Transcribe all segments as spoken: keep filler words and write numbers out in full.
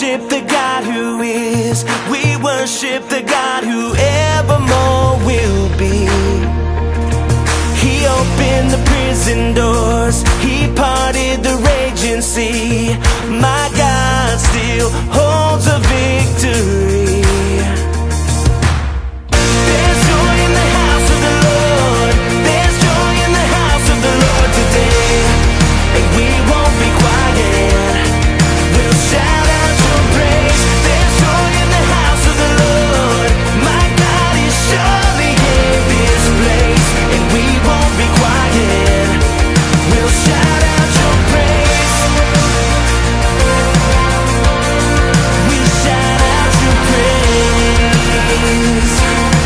worship the God who is. We worship the God who evermore will be. He opened the prison doors, He parted the raging sea. My God still holds a victory. There's joy in the house of the Lord. There's joy in the house of the Lord today. And we won't be quiet. We'll shout out your praise. There's joy in the house of the Lord. My God is surely in this place. And we won't be quiet. We'll shout out your praise. We'll shout out your praise.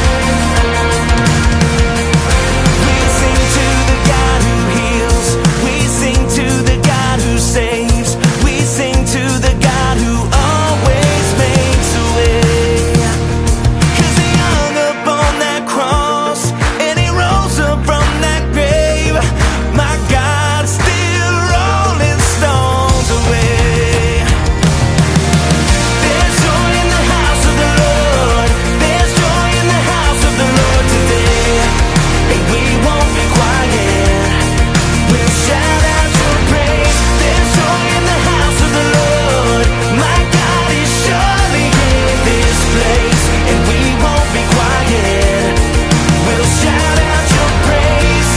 We sing to the God who heals. We sing to the God who saves. We sing to the God who always makes a way. 'Cause He hung up on that cross and He rose up from that grave. My God still rolling stones away. There's joy in the house of the Lord. There's joy in the house of the Lord today. And we won't be quiet. We'll shout out your praise. There's joy in the house of the Lord. My God is surely in this place. And we won't be quiet. We'll shout out your praise.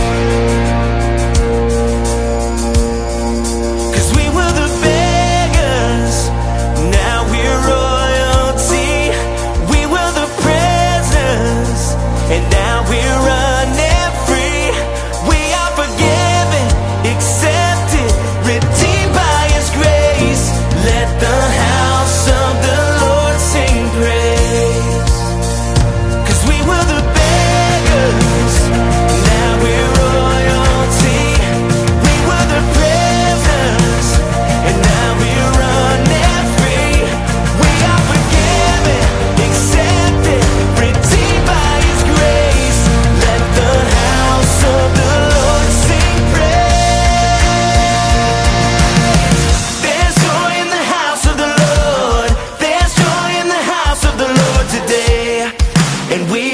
'Cause we were the beggars, now we're royalty. We were the prisoners, and now we're running free. We are forgiven, accepted, redeemed by His grace. Let the house of the Lord sing praise. 'Cause we were the beggars, now we're royalty. We were the prisoners, and now we're running free. We are forgiven, accepted, redeemed by His grace. Let the house of the Lord sing praise. There's joy in the house of the Lord. There's joy in the house of the Lord today. And we